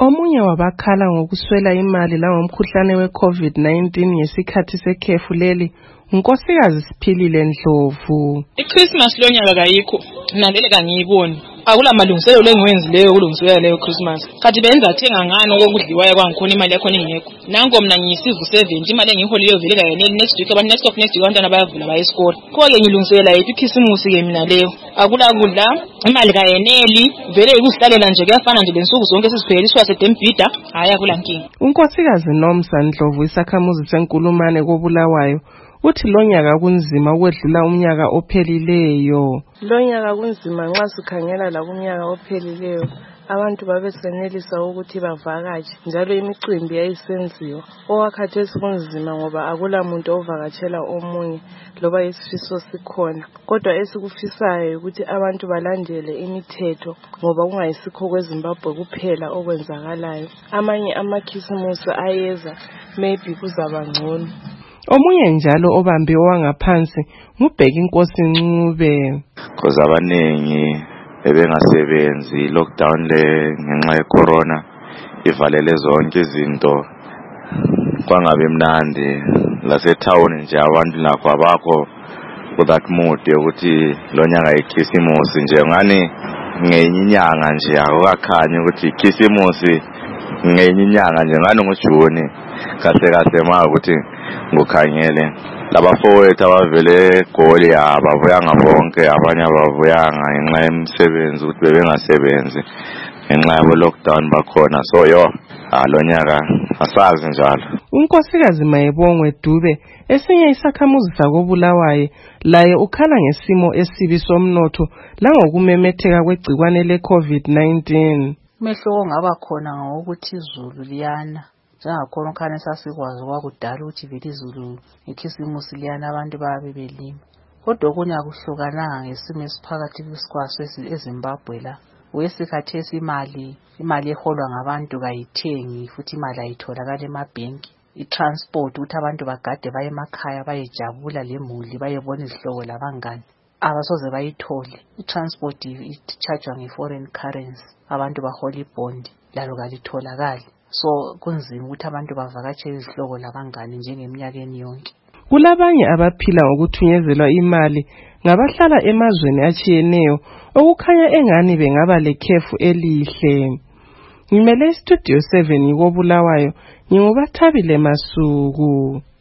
Omunye wabakhala ngokuswela imali langomkhuhlane we-COVID-19 ngesikhathi sekhefu leli, unkosikazi Siphilile Ndlovu. I-Christmas lonyaka kayikho, nalele kangiyiboni. Akula malungiselelo engiwenzileyo kulungiselwa leyo Christmas. Kathi benza thenga ngani okudliwayo kwangikhona imali yakho ingekho. Nango mina ngiyisivu 70 imali engiholile vele kayeneli next week abantu next week abantwana bayavula baye esikole. Konke ngilungiselela yithi ikhisimusi ke mina leyo. Akula kudla imali kayeneli vele ikuhlalela nje kuyafana nje lensuku zonke sizipheliswa sedembida hayi akula nkingi. Unkosikazi Nomsa Ndlovu isakhamuzi seNkulumane koBulawayo uthi lonyaka kunzima ukwedlula umnyaka ophelileyo. Lonyaka kunzima nxa sikhangela la kumnyaka ophelileyo abantu babesenelisa ukuthi bavakatshe njalo imicimbi yayisenziwa. Okwakhathesi kunzima ngoba akula muntu ovakatshela omunye loba isifiso sikhona. Kodwa esikufisayo ukuthi abantu balandele imithetho ngoba kungayisikho kweZimbabwe kuphela okwenzakalayo. Amanye amakhisimusi ayeza maybe kuzaba ngcono. Omunye njalo obambe owangaphansi ngubheka Inkosi Ncube. Khoza abanengi bebengasebenzi lockdown le ngenxa yecorona ivalele zonke izinto kwangabe mnandi lasetown nje abantu lapho abakho ku that mood ukuthi lonyaka ikhisimusi nje ngani ngenye inyanga nje akukakhanya ukuthi ikhisimusi ngenye inyanga nje ngani ngoJuni kahle ma ukuthi ngukhangele labafowethu abavele eGoli abavuyanga bonke abanye abavuyanga ngenxa yemisebenzi ukuthi bebengasebenzi ngenxa yabo lockdown bakhona so lonyaka asazi njalo. Unkosikazi Mayebongwe Dube esinye isakhamuzi sakoBulawayo laye ukhala ngesimo esibi somnotho langokumemetheka kwegcikwane le-COVID-19. Umehluko ongaba khona ngokuthi izulu liyana njengakhona ukhane sasikwazi kwakudala ukuthi vele izulu ikhisimusi liyana abantu babe belima. Kodwa okunye akuhlukananga ngesimo esiphakathi kwesikwaso eZimbabwe la. Wesikhathesi imali eholwa ngabantu kayithengi futhi imali ayitholakala emabhenki. I-transport ukuthi abantu bagade baye emakhaya bayejabula lemuli bayebona izihlobo labangani abasoze bayithole. I-transport i-chargewa nge-foreign currency abantu bahola ibond lalo kalitholakali. So kunzima ukuthi abantu bavakatshele izihlobo labangani njengeminyakeni yonke. Kulabanye abaphila ngokuthunyezelwa imali ngabahlala emazweni atshiyeneyo okukhanya engani bengaba lekhefu elihle. Ngimele iStudio 7 koBulawayo, nginguBathabile Masuku.